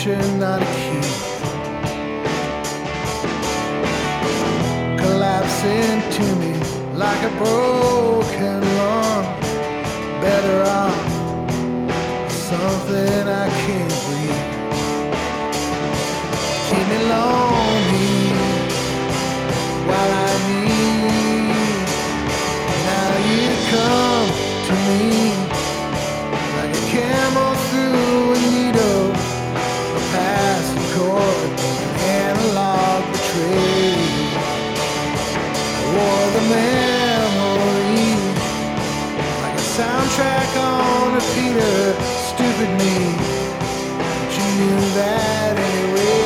capture, not a key. Collapsing to me like a broken lung. Better off something I can't breathe. Keep me lonely while I need. Now you come to me like a camel through a needle, a passing chord, an analog betrayed. Or the memory, like a soundtrack on repeater. Stupid me, but you knew that anyway.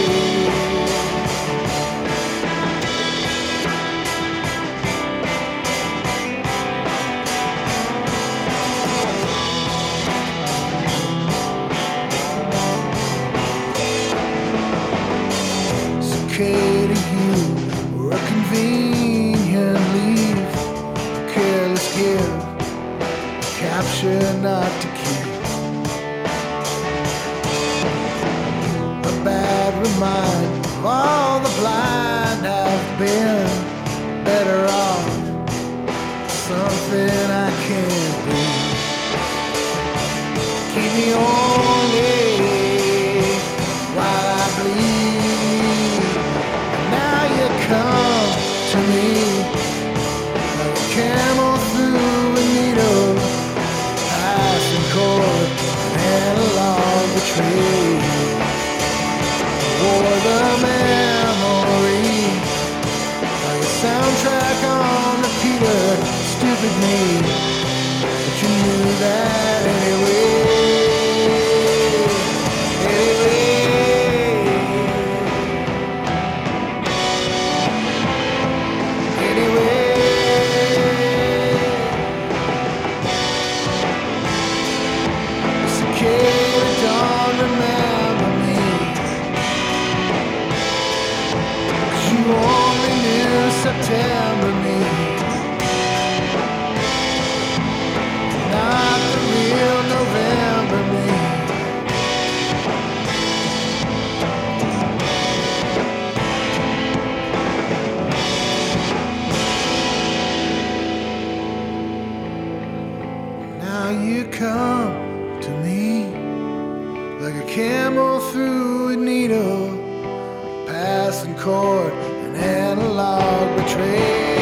It's okay to you, or a convenient leave, a careless give, a capture not to keep. A bad reminder of all the blind I've been. Better off something I can't breathe. Keep me only while I bleed. Now you come to me like a camel through a needle, passing chord, an analog betrayed. Or the memory, like a soundtrack on repeater. Stupid me, but you knew that anyway. It's okay to don't remember me, 'cause you only knew September me, not the real November me. Now you come to me like a camel through a needle, passing chord, an analog betrayed.